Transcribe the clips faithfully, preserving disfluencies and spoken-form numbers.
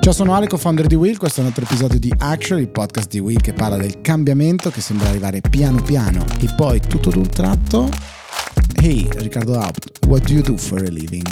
Ciao, sono Ale, co-founder di Will. Questo è un altro episodio di Action, il podcast di Will che parla del cambiamento che sembra arrivare piano piano e poi tutto d'un tratto. Hey, Riccardo Haupt, what do you do for a living?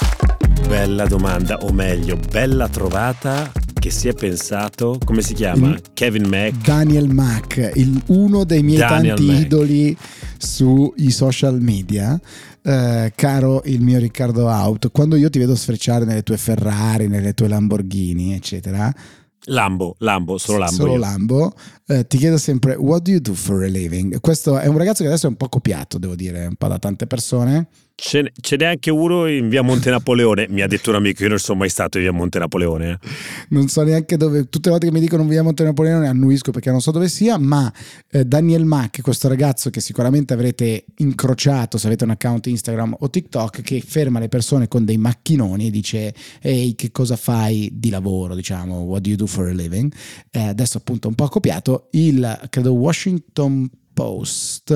Bella domanda, o meglio, bella trovata che si è pensato, come si chiama? Il Kevin Mack. Daniel Mack, il, uno dei miei Daniel tanti Mack. idoli sui social media. Uh, caro il mio Riccardo Haupt, quando io ti vedo sfrecciare nelle tue Ferrari, nelle tue Lamborghini, eccetera, Lambo, Lambo, solo Lambo. Solo io. Lambo, uh, ti chiedo sempre what do you do for a living? Questo è un ragazzo che adesso è un po' copiato, devo dire, un po' da tante persone. Ce, ce n'è anche uno in via Monte Napoleone. Mi ha detto un amico, io non sono mai stato in via Monte Napoleone. eh. Non so neanche dove, tutte le volte che mi dicono via Monte Napoleone annuisco perché non so dove sia, ma eh, Daniel Mack, questo ragazzo che sicuramente avrete incrociato se avete un account Instagram o TikTok, che ferma le persone con dei macchinoni e dice ehi, che cosa fai di lavoro, diciamo, what do you do for a living? Eh, adesso appunto un po' copiato il, credo, Washington Post,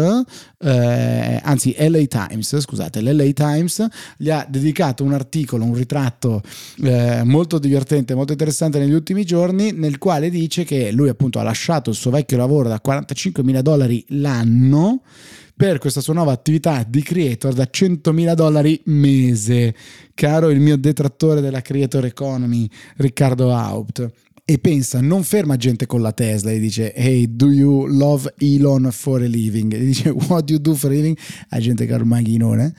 eh, anzi L A Times, scusate, l'L A Times gli ha dedicato un articolo, un ritratto eh, molto divertente, molto interessante negli ultimi giorni, nel quale dice che lui appunto ha lasciato il suo vecchio lavoro da quarantacinquemila dollari l'anno per questa sua nuova attività di creator da centomila dollari mese. Caro il mio detrattore della creator economy, Riccardo Haupt. E pensa, non ferma gente con la Tesla e dice hey, do you love Elon for a living? E dice what do you do for a living? A gente che ha il macchinone.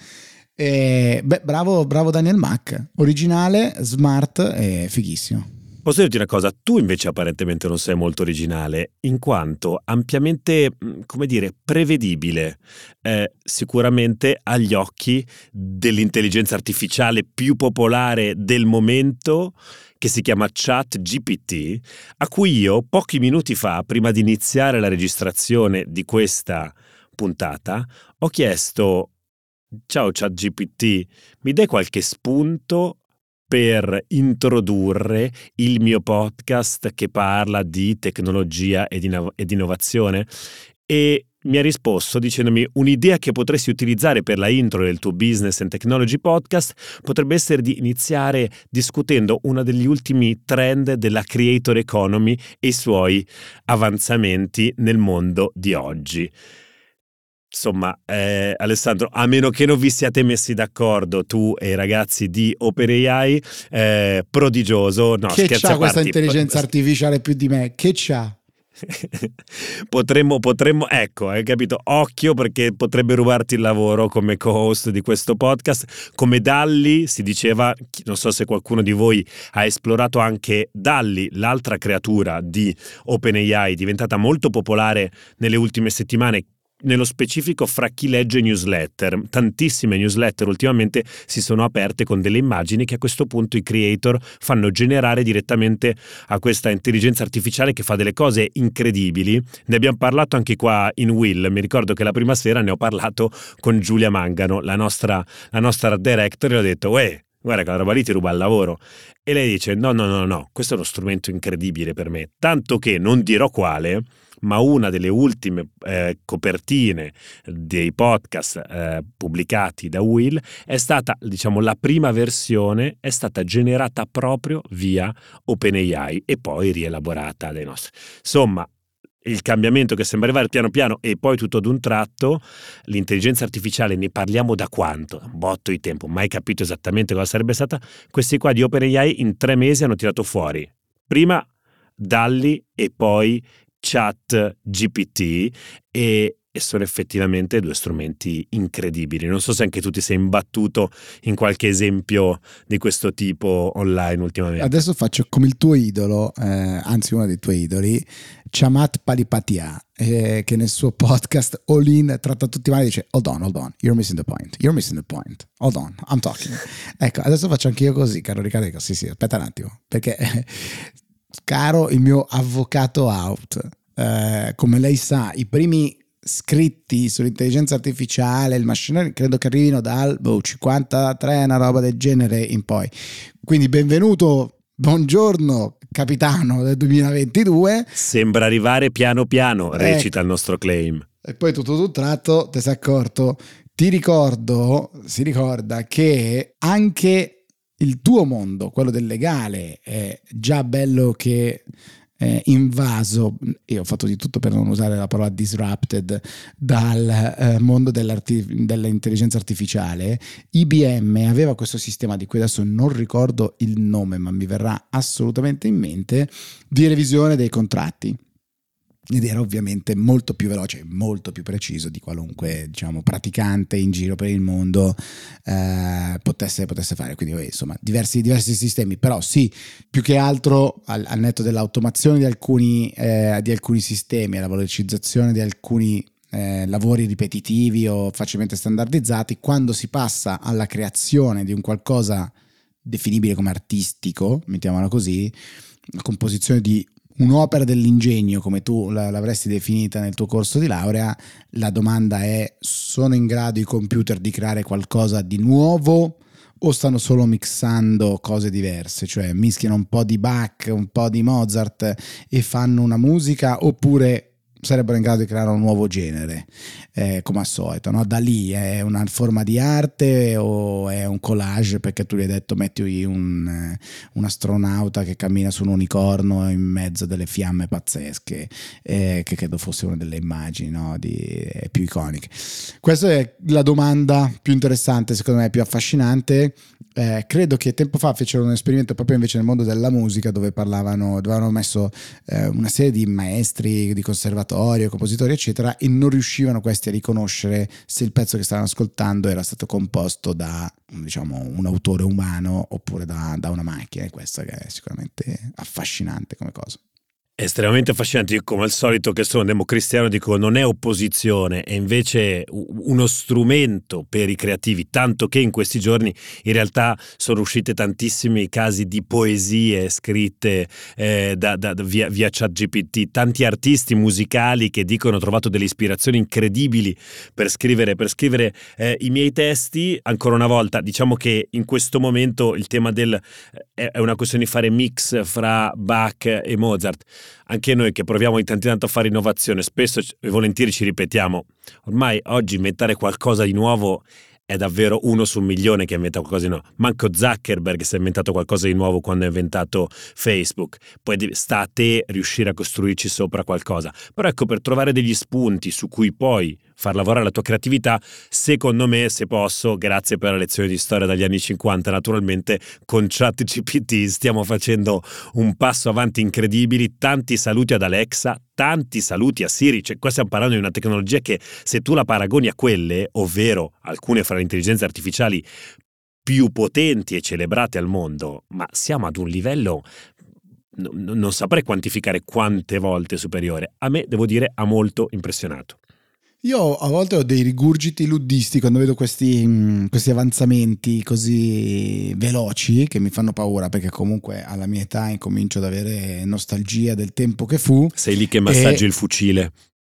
E, beh, bravo, bravo Daniel Mack, originale, smart e fighissimo. Posso dirti una cosa, tu invece apparentemente non sei molto originale, in quanto ampiamente, come dire, prevedibile, eh, sicuramente agli occhi dell'intelligenza artificiale più popolare del momento, che si chiama ChatGPT, a cui io pochi minuti fa, prima di iniziare la registrazione di questa puntata, ho chiesto: ciao ChatGPT, mi dai qualche spunto per introdurre il mio podcast che parla di tecnologia ed, inno- ed innovazione? E mi ha risposto dicendomi: un'idea che potresti utilizzare per la intro del tuo Business and Technology Podcast potrebbe essere di iniziare discutendo uno degli ultimi trend della creator economy e i suoi avanzamenti nel mondo di oggi. Insomma, eh, Alessandro, a meno che non vi siate messi d'accordo tu e i ragazzi di OpenAI, eh, prodigioso. No, che scherzi c'ha a questa parte. intelligenza artificiale più di me? Che c'ha? potremmo, potremmo, ecco, hai capito? Occhio, perché potrebbe rubarti il lavoro come co-host di questo podcast. Come Dalli, si diceva, non so se qualcuno di voi ha esplorato anche Dalli, l'altra creatura di OpenAI, diventata molto popolare nelle ultime settimane, nello specifico fra chi legge newsletter. Tantissime newsletter ultimamente si sono aperte con delle immagini che a questo punto i creator fanno generare direttamente a questa intelligenza artificiale che fa delle cose incredibili. Ne abbiamo parlato anche qua in Will. Mi ricordo che la prima sera ne ho parlato con Giulia Mangano, la nostra, la nostra director, e le ho detto: uè, guarda che la roba lì ti ruba il lavoro. E lei dice: no, no, no, no, questo è uno strumento incredibile per me, tanto che non dirò quale, ma una delle ultime eh, copertine dei podcast eh, pubblicati da Will è stata, diciamo, la prima versione è stata generata proprio via OpenAI e poi rielaborata dai nostri. Insomma, il cambiamento che sembra arrivare piano piano e poi tutto ad un tratto. L'intelligenza artificiale, ne parliamo da quanto? Un botto di tempo, mai capito esattamente cosa sarebbe stata. Questi qua di OpenAI in tre mesi hanno tirato fuori prima Dalli e poi ChatGPT, e, e sono effettivamente due strumenti incredibili. Non so se anche tu ti sei imbattuto in qualche esempio di questo tipo online ultimamente. Adesso faccio come il tuo idolo, eh, anzi uno dei tuoi idoli, Chamath Palihapitiya, eh, che nel suo podcast All In tratta tutti male, dice hold on, hold on, you're missing the point, you're missing the point, hold on, I'm talking. Ecco, adesso faccio anche io così, caro Riccardo. Dico, sì sì, aspetta un attimo, perché caro il mio avvocato Haupt, eh, come lei sa, i primi scritti sull'intelligenza artificiale, il machine learning, credo che arrivino dal boh, cinquantatré, una roba del genere in poi. Quindi benvenuto, buongiorno capitano del duemilaventidue. Sembra arrivare piano piano, recita ecco. Il nostro claim. E poi tutto d'un tratto ti sei accorto, ti ricordo, si ricorda che anche il tuo mondo, quello del legale, è già bello che è invaso, io ho fatto di tutto per non usare la parola disrupted, dal eh, mondo dell'intelligenza artificiale. I B M aveva questo sistema di cui adesso non ricordo il nome, ma mi verrà assolutamente in mente, di revisione dei contratti. Ed era ovviamente molto più veloce, molto più preciso di qualunque, diciamo, praticante in giro per il mondo eh, potesse, potesse fare. Quindi insomma diversi, diversi sistemi, però sì, più che altro al, al netto dell'automazione di alcuni, eh, di alcuni sistemi, alla velocizzazione di alcuni eh, lavori ripetitivi o facilmente standardizzati, quando si passa alla creazione di un qualcosa definibile come artistico, mettiamola così, la composizione di un'opera dell'ingegno come tu l'avresti definita nel tuo corso di laurea, la domanda è: sono in grado i computer di creare qualcosa di nuovo o stanno solo mixando cose diverse, cioè mischiano un po' di Bach, un po' di Mozart e fanno una musica, oppure sarebbero in grado di creare un nuovo genere, eh, come al solito, no? Da lì è una forma di arte o è un collage, perché tu gli hai detto metti un, un astronauta che cammina su un unicorno in mezzo delle fiamme pazzesche, eh, che credo fosse una delle immagini, no? di, eh, più iconiche. Questa è la domanda più interessante, secondo me più affascinante. Eh, credo che tempo fa fecero un esperimento proprio invece nel mondo della musica, dove parlavano, dove avevano messo eh, una serie di maestri di conservatorio, compositori eccetera, e non riuscivano questi a riconoscere se il pezzo che stavano ascoltando era stato composto da, diciamo, un autore umano oppure da, da una macchina, e questo è sicuramente affascinante come cosa. Estremamente affascinante. Io, come al solito, che sono democristiano, dico non è opposizione, è invece uno strumento per i creativi, tanto che in questi giorni in realtà sono uscite tantissimi casi di poesie scritte eh, da, da, via, via ChatGPT, tanti artisti musicali che dicono ho trovato delle ispirazioni incredibili per scrivere, per scrivere eh, i miei testi. Ancora una volta, diciamo che in questo momento il tema del eh, è una questione di fare mix fra Bach e Mozart. Anche noi che proviamo di tanto in tanto a fare innovazione, spesso e volentieri ci ripetiamo, ormai oggi inventare qualcosa di nuovo è davvero uno su un milione che inventa qualcosa di nuovo. Manco Zuckerberg si è inventato qualcosa di nuovo quando ha inventato Facebook. Poi sta a te riuscire a costruirci sopra qualcosa. Però ecco, per trovare degli spunti su cui poi far lavorare la tua creatività, secondo me, se posso, grazie per la lezione di storia dagli anni cinquanta, naturalmente con ChatGPT stiamo facendo un passo avanti incredibili. Tanti saluti ad Alexa, tanti saluti a Siri. Cioè, qua stiamo parlando di una tecnologia che, se tu la paragoni a quelle, ovvero alcune fra le intelligenze artificiali più potenti e celebrate al mondo, ma siamo ad un livello, no, non saprei quantificare quante volte superiore. A me, devo dire, ha molto impressionato. Io a volte ho dei rigurgiti luddisti quando vedo questi, questi avanzamenti così veloci che mi fanno paura, perché comunque alla mia età incomincio ad avere nostalgia del tempo che fu. Sei lì che massaggi e... il fucile.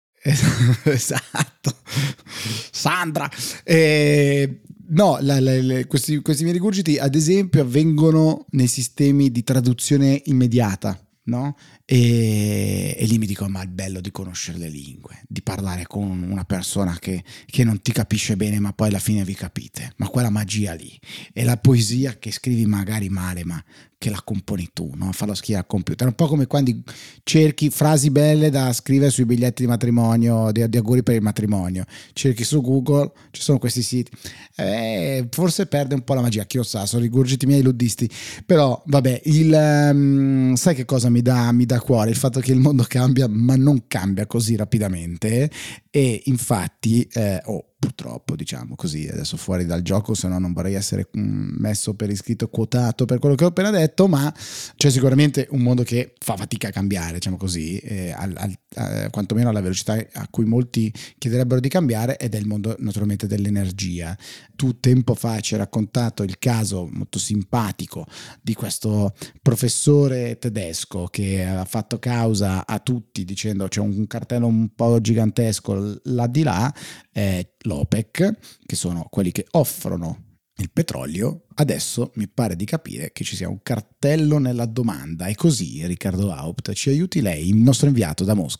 Esatto, Sandra. E... No, la, la, la, questi, questi miei rigurgiti ad esempio avvengono nei sistemi di traduzione immediata, no? E, e lì mi dico: ma il bello di conoscere le lingue, di parlare con una persona che, che non ti capisce bene ma poi alla fine vi capite, ma quella magia lì, e la poesia che scrivi magari male ma che la componi tu, no? Farlo scrivere al computer, un po' come quando cerchi frasi belle da scrivere sui biglietti di matrimonio, di, di auguri per il matrimonio, cerchi su Google, ci sono questi siti, eh, forse perde un po' la magia, chi lo sa, sono rigurgiti miei luddisti. Però vabbè, il, um, sai che cosa mi dà, mi dà cuore? Il fatto che il mondo cambia, ma non cambia così rapidamente, e infatti eh, oh, purtroppo, diciamo così, adesso fuori dal gioco, se no non vorrei essere messo per iscritto quotato per quello che ho appena detto, ma c'è sicuramente un mondo che fa fatica a cambiare, diciamo così, eh, al, al, eh, quantomeno alla velocità a cui molti chiederebbero di cambiare, ed è il mondo naturalmente dell'energia. Tu tempo fa ci hai raccontato il caso molto simpatico di questo professore tedesco che ha fatto causa a tutti dicendo c'è un cartello un po' gigantesco là di là, eh, l'OPEC, che sono quelli che offrono il petrolio. Adesso mi pare di capire che ci sia un cartello nella domanda. È così, Riccardo Haupt? Ci aiuti lei, il nostro inviato da Mosca?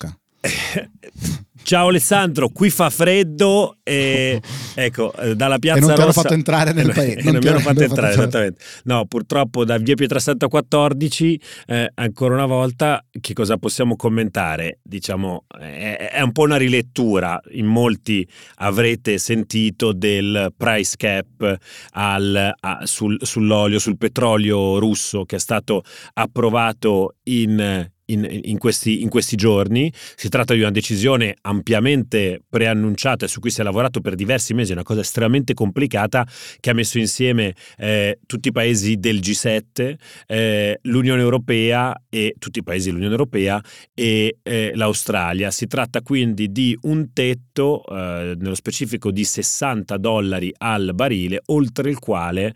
Ciao Alessandro, qui fa freddo e ecco, dalla Piazza e non ti hanno Rossa fatto entrare nel paese. Non, non mi hanno fatto entrare, esattamente. No, purtroppo da via Pietrasanta quattordici, eh, ancora una volta, che cosa possiamo commentare? Diciamo, è, è un po' una rilettura. In molti avrete sentito del price cap al, a, sul, sull'olio, sul petrolio russo, che è stato approvato in In, in, questi, in questi giorni. Si tratta di una decisione ampiamente preannunciata e su cui si è lavorato per diversi mesi, una cosa estremamente complicata che ha messo insieme eh, tutti i paesi del G sette, eh, l'Unione Europea e tutti i paesi dell'Unione Europea e eh, l'Australia. Si tratta quindi di un tetto, eh, nello specifico di sessanta dollari al barile, oltre il quale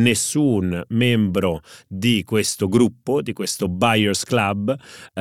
nessun membro di questo gruppo, di questo Buyers Club,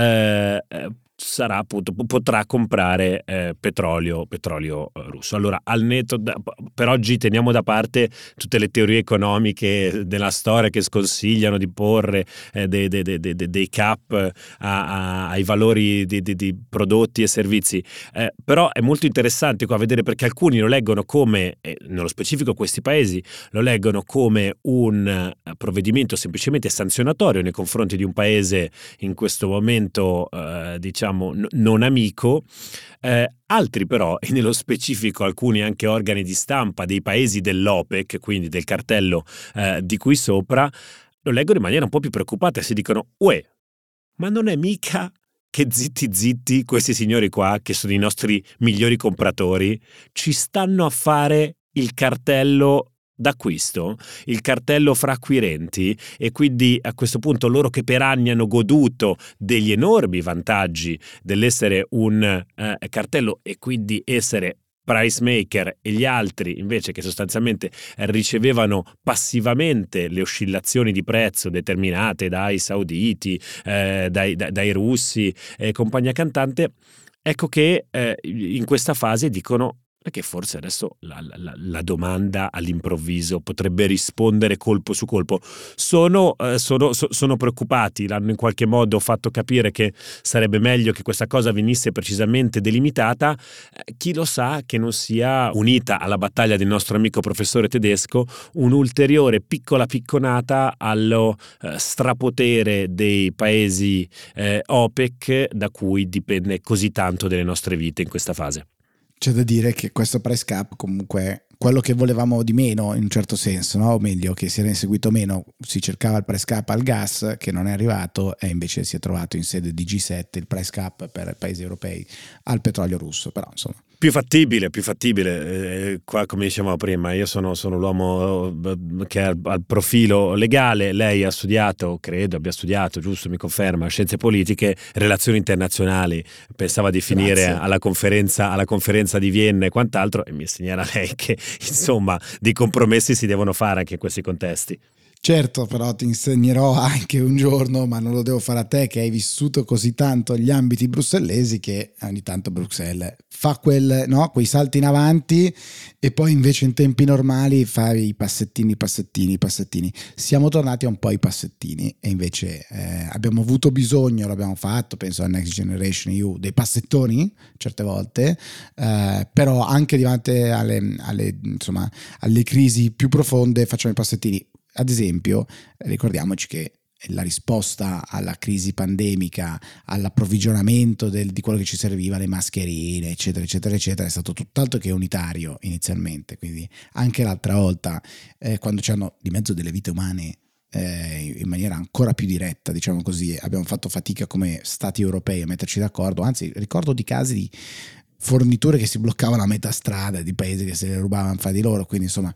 Eh, sarà appunto potrà comprare eh, petrolio petrolio eh, russo. Allora, al netto da, per oggi teniamo da parte tutte le teorie economiche della storia che sconsigliano di porre eh, dei, dei, dei, dei, dei cap a, a, ai valori di, di, di prodotti e servizi, eh, però è molto interessante qua vedere, perché alcuni lo leggono come, eh, nello specifico questi paesi lo leggono come un eh, provvedimento semplicemente sanzionatorio nei confronti di un paese in questo momento eh, diciamo non amico, eh, altri però, e nello specifico alcuni anche organi di stampa dei paesi dell'OPEC, quindi del cartello eh, di qui sopra, lo leggono in maniera un po' più preoccupata e si dicono: uè, ma non è mica che zitti zitti questi signori qua, che sono i nostri migliori compratori, ci stanno a fare il cartello d'acquisto, il cartello fra acquirenti, e quindi a questo punto loro che per anni hanno goduto degli enormi vantaggi dell'essere un eh, cartello e quindi essere price maker, e gli altri invece che sostanzialmente ricevevano passivamente le oscillazioni di prezzo determinate dai sauditi, eh, dai, dai, dai russi e compagnia cantante, ecco che eh, in questa fase dicono che forse adesso la, la, la domanda all'improvviso potrebbe rispondere colpo su colpo. Sono, eh, sono, so, sono preoccupati, l'hanno in qualche modo fatto capire che sarebbe meglio che questa cosa venisse precisamente delimitata. Eh, chi lo sa che non sia unita alla battaglia del nostro amico professore tedesco un'ulteriore piccola picconata allo eh, strapotere dei paesi eh, OPEC, da cui dipende così tanto delle nostre vite in questa fase. C'è da dire che questo price cap comunque quello che volevamo di meno in un certo senso, no? O meglio, che si era inseguito meno. Si cercava il price cap al gas, che non è arrivato, e invece si è trovato in sede di G sette il price cap per i paesi europei al petrolio russo. Però insomma, più fattibile, più fattibile. Eh, qua, come dicevamo prima, io sono, sono l'uomo che ha il profilo legale, lei ha studiato, credo abbia studiato, giusto, mi conferma, scienze politiche, relazioni internazionali, pensava di finire alla conferenza, alla conferenza di Vienna e quant'altro, e mi segnala lei che insomma di compromessi si devono fare anche in questi contesti. Certo, però ti insegnerò anche un giorno, ma non lo devo fare a te che hai vissuto così tanto gli ambiti bruxellesi, che ogni tanto Bruxelles fa quel, no, quei salti in avanti e poi invece in tempi normali fa i passettini, passettini, passettini. Siamo tornati a un po' ai passettini e invece eh, abbiamo avuto bisogno, l'abbiamo fatto, penso a Next Generation E U, dei passettoni certe volte, eh, però anche davanti alle, alle, insomma, alle crisi più profonde facciamo i passettini. Ad esempio, ricordiamoci che la risposta alla crisi pandemica, all'approvvigionamento del, di quello che ci serviva, le mascherine, eccetera, eccetera, eccetera, è stato tutt'altro che unitario inizialmente. Quindi anche l'altra volta, eh, quando ci hanno di mezzo delle vite umane eh, in maniera ancora più diretta, diciamo così, abbiamo fatto fatica come stati europei a metterci d'accordo. Anzi, ricordo di casi di forniture che si bloccavano a metà strada, di paesi che se le rubavano fra di loro, quindi insomma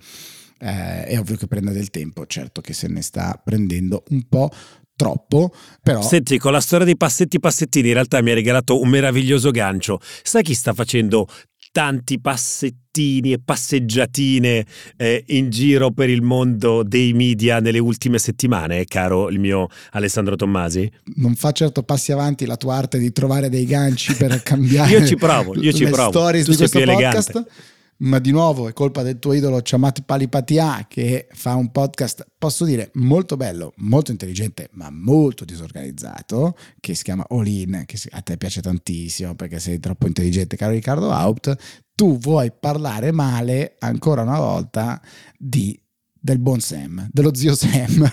Eh, è ovvio che prenda del tempo, certo che se ne sta prendendo un po' troppo, però... Senti, con la storia dei passetti passettini in realtà mi ha regalato un meraviglioso gancio. Sai chi sta facendo tanti passettini e passeggiatine eh, in giro per il mondo dei media nelle ultime settimane, caro il mio Alessandro Tommasi? Non fa certo passi avanti la tua arte di trovare dei ganci per cambiare io ci provo, io ci le provo. stories Tu di sei questo più podcast, elegante. ma di nuovo è colpa del tuo idolo Chamath Palihapitiya, che fa un podcast, posso dire, molto bello, molto intelligente, ma molto disorganizzato, che si chiama All In, che a te piace tantissimo perché sei troppo intelligente, caro Riccardo Haupt. Tu vuoi parlare male ancora una volta di del buon Sam, dello zio Sam.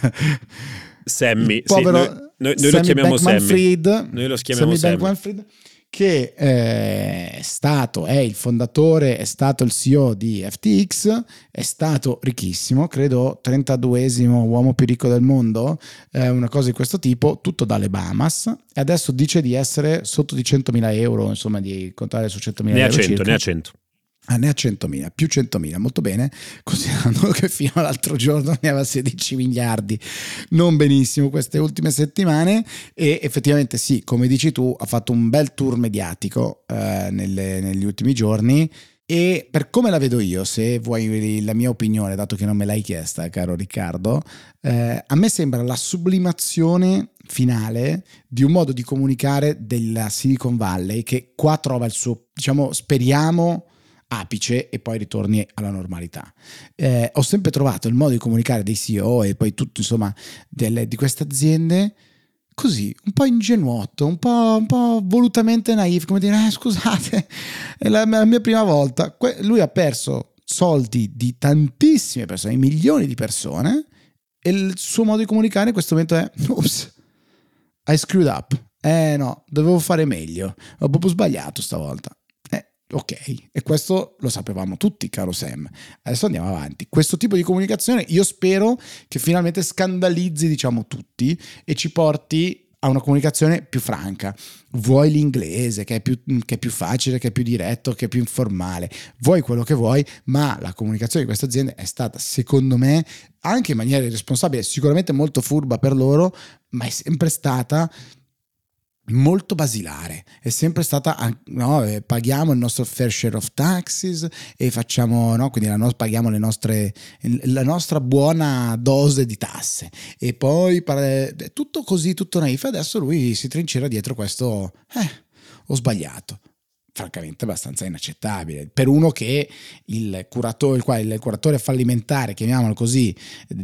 Sammy, povero sì, noi, noi, noi lo chiamiamo Sammy. Noi lo chiamiamo Sammy Sammy. Bankman-Fried, che è stato, è il fondatore, è stato il C E O di F T X, è stato ricchissimo, credo trentaduesimo uomo più ricco del mondo, eh, una cosa di questo tipo, tutto dalle Bahamas, e adesso dice di essere sotto di centomila euro, insomma di contare su centomila ne euro. Ha cento, circa. ne ha cento. Ah, ne ha centomila, più centomila, molto bene, considerando che fino all'altro giorno ne aveva sedici miliardi, non benissimo queste ultime settimane. E effettivamente sì, come dici tu, ha fatto un bel tour mediatico eh, nelle, negli ultimi giorni. E per come la vedo io, se vuoi la mia opinione, dato che non me l'hai chiesta, caro Riccardo, eh, a me sembra la sublimazione finale di un modo di comunicare della Silicon Valley che qua trova il suo, diciamo, speriamo, apice, e poi ritorni alla normalità. Eh, ho sempre trovato il modo di comunicare dei C E O e poi tutto, insomma, delle, di queste aziende così, un po' ingenuotto, un po', un po' volutamente naif, come dire, eh, scusate, è la, la mia prima volta. Que- lui ha perso soldi di tantissime persone, milioni di persone, e il suo modo di comunicare in questo momento è oops, I screwed up, eh no, dovevo fare meglio, ho proprio sbagliato stavolta. Ok, e questo lo sapevamo tutti, caro Sam. Adesso andiamo avanti. Questo tipo di comunicazione io spero che finalmente scandalizzi, diciamo, tutti e ci porti a una comunicazione più franca. Vuoi l'inglese, che è più, che è più facile, che è più diretto, che è più informale. Vuoi quello che vuoi, ma la comunicazione di queste aziende è stata, secondo me, anche in maniera irresponsabile, sicuramente molto furba per loro, ma è sempre stata molto basilare, è sempre stata, no, paghiamo il nostro fair share of taxes e facciamo, no, quindi la no, paghiamo le nostre, la nostra buona dose di tasse, e poi è tutto così, tutto naif. Adesso lui si trincera dietro questo, eh, ho sbagliato. Francamente abbastanza inaccettabile per uno che il curatore, il, quale, il curatore fallimentare, chiamiamolo così,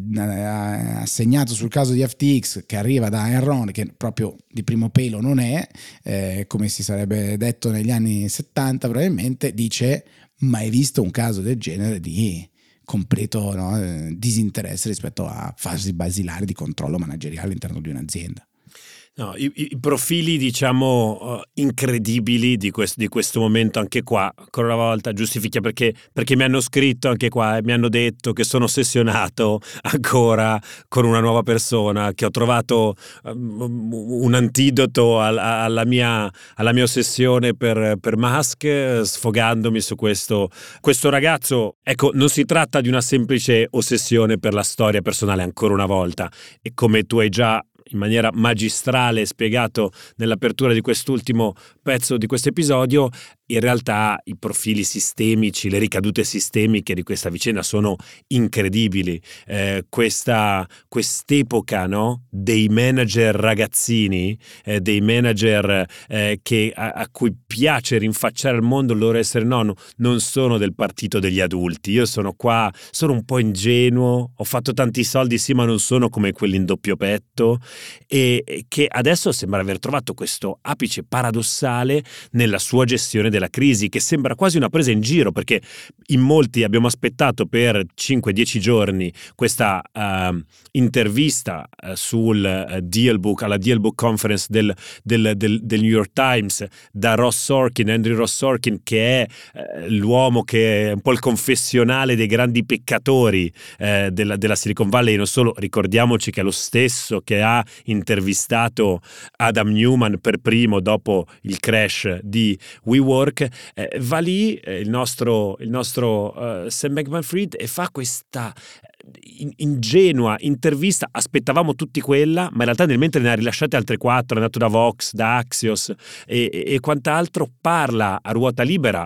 assegnato sul caso di F T X, che arriva da Enron, che proprio di primo pelo non è, eh, come si sarebbe detto negli anni settanta probabilmente, dice: mai visto un caso del genere di completo, no, disinteresse rispetto a fasi basilari di controllo manageriale all'interno di un'azienda. No, i, i profili, diciamo, uh, incredibili di questo, di questo momento, anche qua, ancora una volta, giustifica perché, perché mi hanno scritto anche qua e mi hanno detto che sono ossessionato ancora con una nuova persona, che ho trovato um, un antidoto al, alla, mia, alla mia ossessione per, per Musk, sfogandomi su questo, questo ragazzo. Ecco, non si tratta di una semplice ossessione per la storia personale, ancora una volta, e come tu hai già in maniera magistrale spiegato nell'apertura di quest'ultimo pezzo di questo episodio, in realtà i profili sistemici, le ricadute sistemiche di questa vicenda sono incredibili. Eh, questa quest'epoca, no, dei manager ragazzini, eh, dei manager eh, che a, a cui piace rinfacciare al mondo il loro essere nonno, non sono del partito degli adulti. Io sono qua, sono un po' ingenuo, ho fatto tanti soldi sì, ma non sono come quelli in doppio petto, e, e che adesso sembra aver trovato questo apice paradossale nella sua gestione della crisi, che sembra quasi una presa in giro, perché in molti abbiamo aspettato per cinque dieci giorni questa uh, intervista uh, sul uh, Deal Book, alla Deal Book Conference del, del, del, del New York Times, da Ross Sorkin, Andrew Ross Sorkin, che è uh, l'uomo che è un po' il confessionale dei grandi peccatori uh, della, della Silicon Valley. E non solo, ricordiamoci che è lo stesso che ha intervistato Adam Newman per primo dopo il crash di WeWork. Eh, va lì eh, il nostro, il nostro uh, Sam Bankman-Fried e fa questa in, ingenua intervista. Aspettavamo tutti quella, ma in realtà nel mentre ne ha rilasciate altre quattro, è andato da Vox, da Axios e, e, e quant'altro. Parla a ruota libera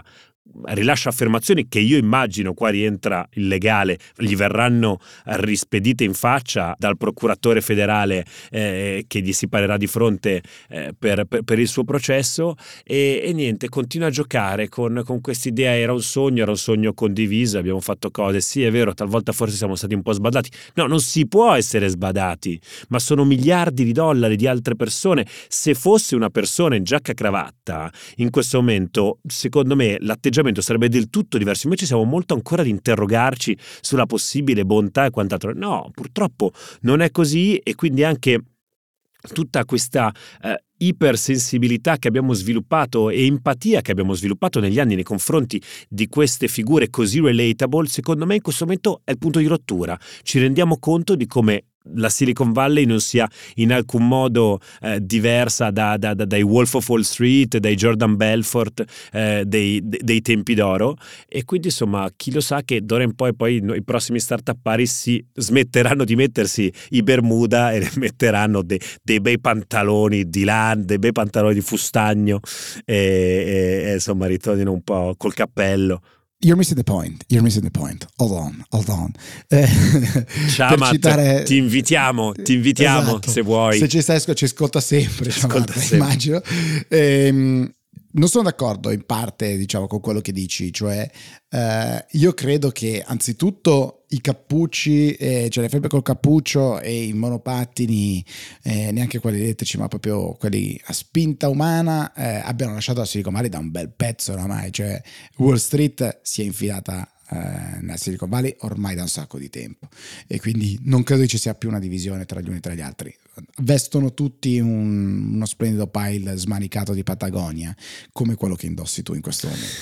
rilascia affermazioni che io immagino, qua rientra il legale, gli verranno rispedite in faccia dal procuratore federale eh, che gli si parerà di fronte eh, per, per, per il suo processo, e, e niente, continua a giocare con, con quest'idea: era un sogno, era un sogno condiviso, abbiamo fatto cose, sì è vero, talvolta forse siamo stati un po' sbadati. No, non si può essere sbadati, ma sono miliardi di dollari di altre persone. Se fosse una persona in giacca e cravatta in questo momento, secondo me l'atteggiamento sarebbe del tutto diverso. Invece siamo molto ancora ad interrogarci sulla possibile bontà e quant'altro. No, purtroppo non è così, e quindi anche tutta questa eh, ipersensibilità che abbiamo sviluppato e empatia che abbiamo sviluppato negli anni nei confronti di queste figure così relatable, secondo me in questo momento è il punto di rottura. Ci rendiamo conto di come la Silicon Valley non sia in alcun modo eh, diversa da, da, da, dai Wolf of Wall Street, dai Jordan Belfort, eh, dei, dei, dei tempi d'oro, e quindi insomma chi lo sa che d'ora in poi poi i prossimi startuppari si smetteranno di mettersi i Bermuda e metteranno de, dei bei pantaloni di lana, dei bei pantaloni di fustagno e, e, e insomma ritornino un po' col cappello. You're missing the point, you're missing the point. Hold on, hold on. Eh, ciao Matt, citare... ti invitiamo, ti invitiamo esatto. Se vuoi. Se ci stai, ci ascolta sempre, ci ascolta Matt, sempre. Immagino. Ehm, non sono d'accordo in parte, diciamo, con quello che dici, cioè eh, io credo che anzitutto i cappucci, eh, cioè le felpe col cappuccio e i monopattini, eh, neanche quelli elettrici ma proprio quelli a spinta umana, eh, abbiano lasciato la Silicon Valley da un bel pezzo oramai, cioè Wall Street si è infilata eh, nella Silicon Valley ormai da un sacco di tempo, e quindi non credo che ci sia più una divisione tra gli uni e tra gli altri. Vestono tutti un, uno splendido pile smanicato di Patagonia come quello che indossi tu in questo momento.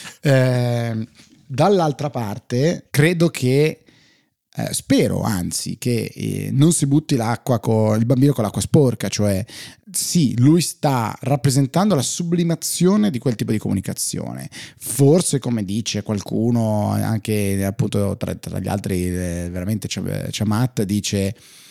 Eh, dall'altra parte credo che Eh, spero anzi che eh, non si butti l'acqua con il bambino con l'acqua sporca, cioè sì, lui sta rappresentando la sublimazione di quel tipo di comunicazione. Forse, come dice qualcuno, anche appunto tra, tra gli altri, eh, veramente c'è, c'è Matt, dice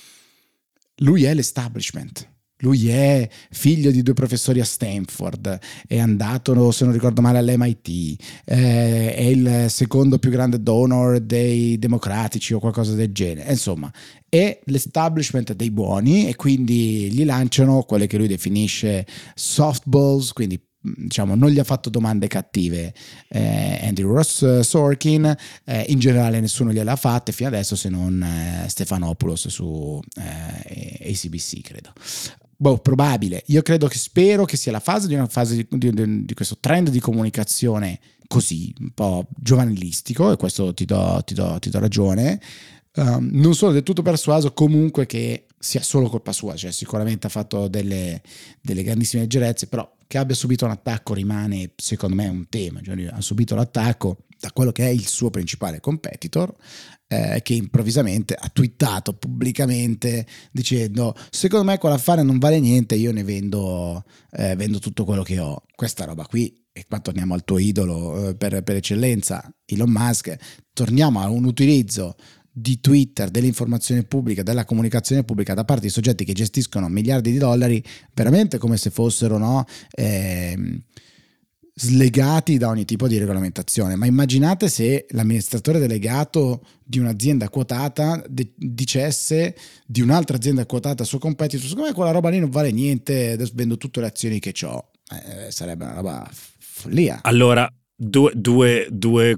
lui è l'establishment. Lui è figlio di due professori a Stanford, è andato, se non ricordo male, all'M I T, eh, è il secondo più grande donor dei democratici o qualcosa del genere. Insomma, è l'establishment dei buoni, e quindi gli lanciano quelle che lui definisce softballs, quindi diciamo non gli ha fatto domande cattive eh, Andrew Ross Sorkin, eh, in generale nessuno gliele ha fatte fino adesso, se non eh, Stephanopoulos su eh, A C B C, credo. Boh, probabile. Io credo che spero che sia la fase di una fase di, di, di questo trend di comunicazione così un po' giovanilistico, e questo ti do, ti do, ti do ragione. Um, non sono del tutto persuaso comunque che sia solo colpa sua, cioè sicuramente ha fatto delle, delle grandissime leggerezze, però che abbia subito un attacco rimane secondo me un tema. Cioè, ha subito l'attacco da quello che è il suo principale competitor, eh, che improvvisamente ha twittato pubblicamente dicendo: secondo me quell'affare non vale niente, io ne vendo, eh, vendo tutto quello che ho. Questa roba qui, e qua torniamo al tuo idolo eh, per, per eccellenza, Elon Musk, torniamo a un utilizzo di Twitter, dell'informazione pubblica, della comunicazione pubblica da parte di soggetti che gestiscono miliardi di dollari, veramente come se fossero, no, eh, slegati da ogni tipo di regolamentazione. Ma immaginate se l'amministratore delegato di un'azienda quotata de- dicesse di un'altra azienda quotata al suo competitor: secondo me quella roba lì non vale niente, adesso vendo tutte le azioni che ho. Eh, sarebbe una roba follia. Allora, due, due, due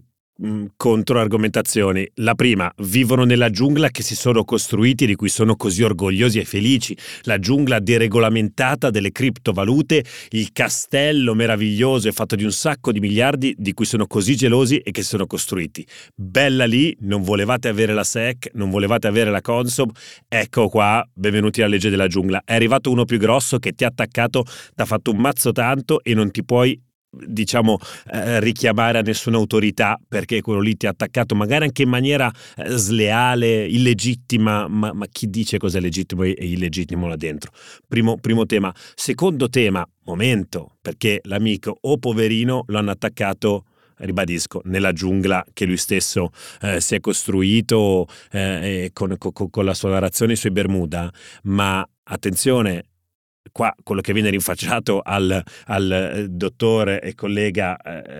controargomentazioni. La prima: vivono nella giungla che si sono costruiti, di cui sono così orgogliosi e felici, la giungla deregolamentata delle criptovalute, il castello meraviglioso e fatto di un sacco di miliardi di cui sono così gelosi e che si sono costruiti. Bella lì, non volevate avere la S E C, non volevate avere la Consob, ecco qua, benvenuti alla legge della giungla. È arrivato uno più grosso che ti ha attaccato, ti ha fatto un mazzo tanto e non ti puoi, diciamo, eh, richiamare a nessuna autorità, perché quello lì ti ha attaccato magari anche in maniera eh, sleale, illegittima, ma, ma chi dice cos'è legittimo e illegittimo là dentro? Primo, primo tema. Secondo tema, momento, perché l'amico o poverino lo hanno attaccato, ribadisco, nella giungla che lui stesso eh, si è costruito eh, con, con, con la sua narrazione sui Bermuda, ma attenzione, qua quello che viene rinfacciato al, al dottore e collega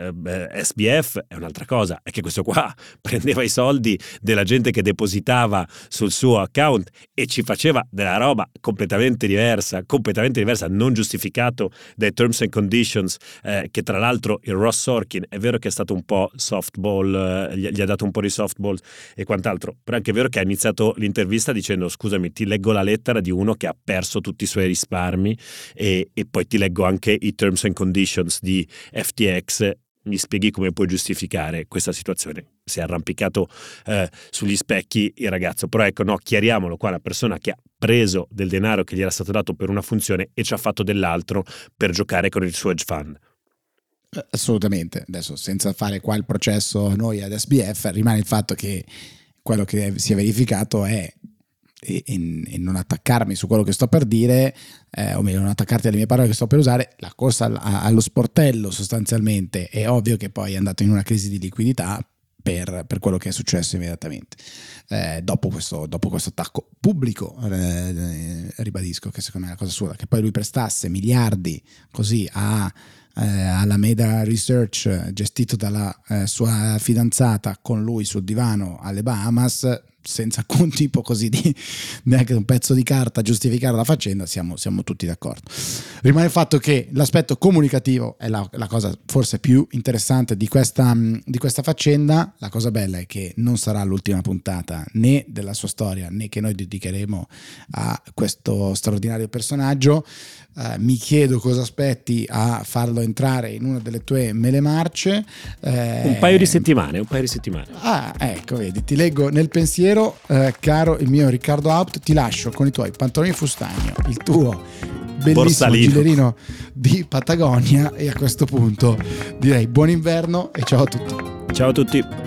eh, S B F è un'altra cosa, è che questo qua prendeva i soldi della gente che depositava sul suo account e ci faceva della roba completamente diversa, completamente diversa, non giustificato dai terms and conditions, eh, che tra l'altro il Ross Sorkin è vero che è stato un po' softball, eh, gli, gli ha dato un po' di softball e quant'altro, però è anche vero che ha iniziato l'intervista dicendo: scusami, ti leggo la lettera di uno che ha perso tutti i suoi risparmi e, e poi ti leggo anche i terms and conditions di F T X, mi spieghi come puoi giustificare questa situazione. Si è arrampicato eh, sugli specchi il ragazzo, però ecco, no, chiariamolo qua, una persona che ha preso del denaro che gli era stato dato per una funzione e ci ha fatto dell'altro per giocare con il suo hedge fund. Assolutamente. Adesso, senza fare qua il processo noi ad S B F, rimane il fatto che quello che si è verificato è, e, e non attaccarmi su quello che sto per dire, eh, o meglio non attaccarti alle mie parole che sto per usare, la corsa al, allo sportello sostanzialmente è ovvio che poi è andato in una crisi di liquidità per, per quello che è successo immediatamente eh, dopo, questo, dopo questo attacco pubblico, eh, ribadisco che secondo me è una cosa assurda, che poi lui prestasse miliardi così a eh, Alameda Research, gestito dalla eh, sua fidanzata, con lui sul divano alle Bahamas, senza alcun tipo così di neanche un pezzo di carta a giustificare la faccenda, siamo, siamo tutti d'accordo. Rimane il fatto che l'aspetto comunicativo è la, la cosa forse più interessante di questa, di questa faccenda. La cosa bella è che non sarà l'ultima puntata né della sua storia né che noi dedicheremo a questo straordinario personaggio. Uh, mi chiedo cosa aspetti a farlo entrare in una delle tue mele marce. Eh, un paio di settimane, un paio di settimane. Ah, ecco, vedi, ti leggo nel pensiero, eh, caro il mio Riccardo Haupt, ti lascio con i tuoi pantaloni fustagno, il tuo bellissimo borsalino, gilerino di Patagonia, e a questo punto direi buon inverno e ciao a tutti. Ciao a tutti.